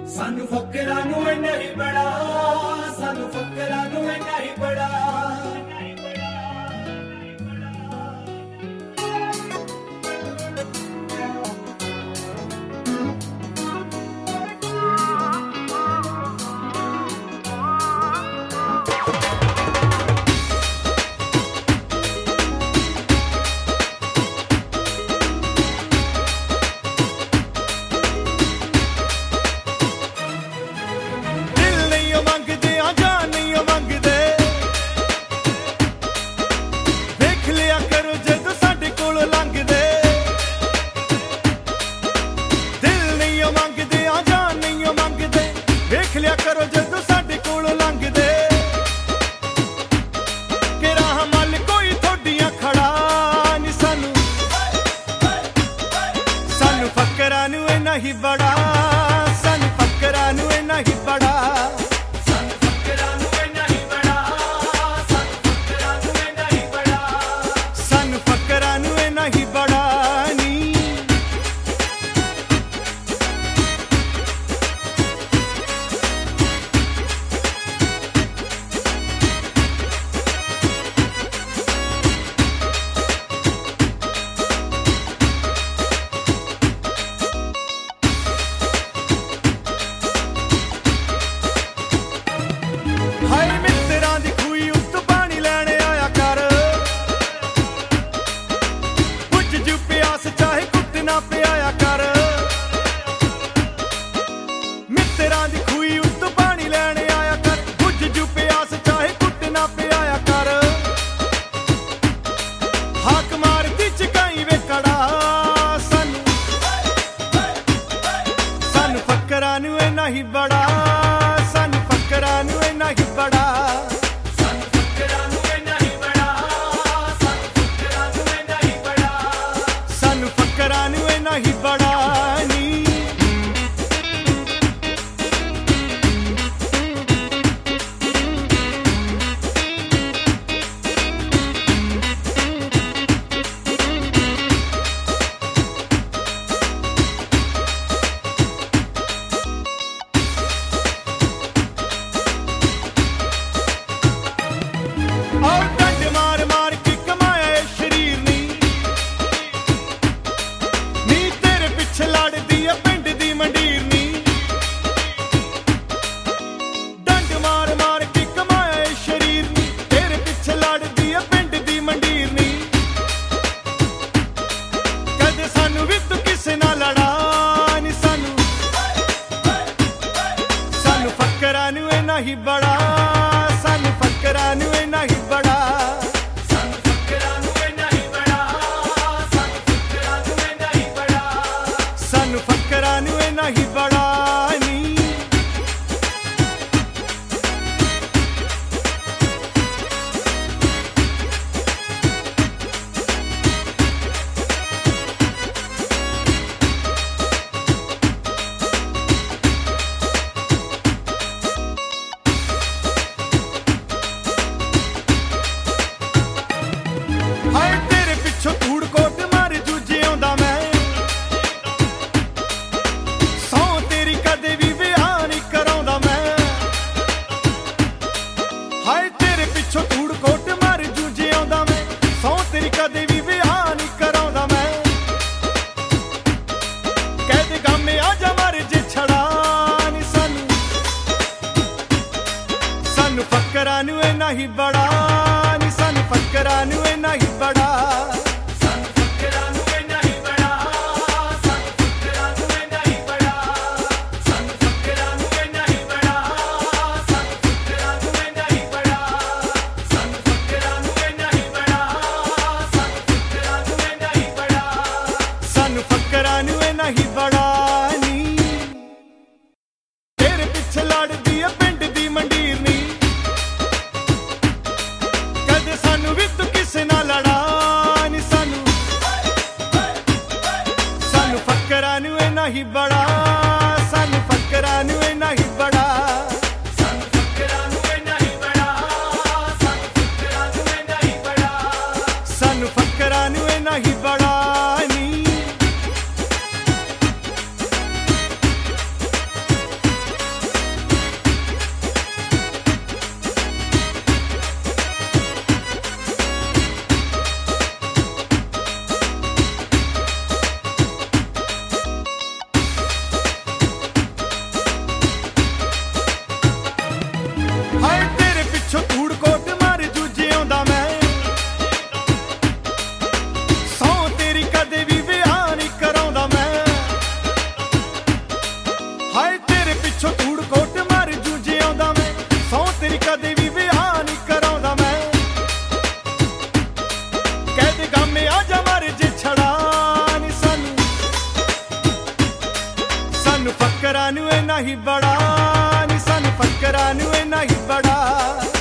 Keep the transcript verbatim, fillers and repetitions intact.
सानू फकरां नूं इन्ना ही बड़ा, सानू फकरां नूं इन्ना ही बड़ा। ही बड़ा सन फकरां नूं इन्ना ही बड़ा, सन फकरां नूं इन्ना ही बड़ा, सन फकरां नूं इन्ना ही बड़ा, सन फकरां नूं इन्ना ही बड़ा नी। फकरां नूं इन्ना ही बड़ा, सन फकरां नूं इन्ना ही बड़ा, सन फकरां नूं इन्ना ही बड़ा, सन फकरां नूं इन्ना ही बड़ा, सन फकरां नूं इन्ना ही बड़ा नी। फकरां नूं इन्ना ही बड़ा, सन फकरां नूं इन्ना ही बड़ा, सन फकरां नूं इन्ना ही बड़ा, सन फकरां नूं इन्ना ही बड़ा, सन फकरां नूं इन्ना ही बड़ा नी। फकरां नूं इन्ना ही बड़ा नी, सन फकरां नूं इन्ना ही बड़ा, सन फकरां नूं इन्ना ही बड़ा, सन फकरां नूं इन्ना ही बड़ा, सन फकरां नूं इन्ना ही बड़ा, सन फकरां नूं इन्ना ही बड़ा, सन फकरां नूं इन्ना ही बड़ा, सन फकरां नूं इन्ना ही बड़ा, सन फकरां नूं इन्ना ही बड़ा नी। तेरे पिछे लड़दी ऐ पिंड दी मंडीर नी, सानू भी तू किसे ना लड़ा नी, सानू सानू फकरां नूं इन्ना ही बड़ा, सानू फकरां नूं इन्ना ही बड़ा, सन फकरां नूं इन्ना ही बड़ा, सन फकरां नूं इन्ना ही बड़ा, सानू फकरां नूं इन्ना ही बड़ा नी। ਸਾਨੂੰ ਫਕਰਾਂ ਨੂੰ ਇੰਨਾ ਹੀ ਬੜਾ ਨੀ ਸਾਨੂੰ ਫਕਰਾਂ ਨੂੰ ਇੰਨਾ ਹੀ ਬੜਾ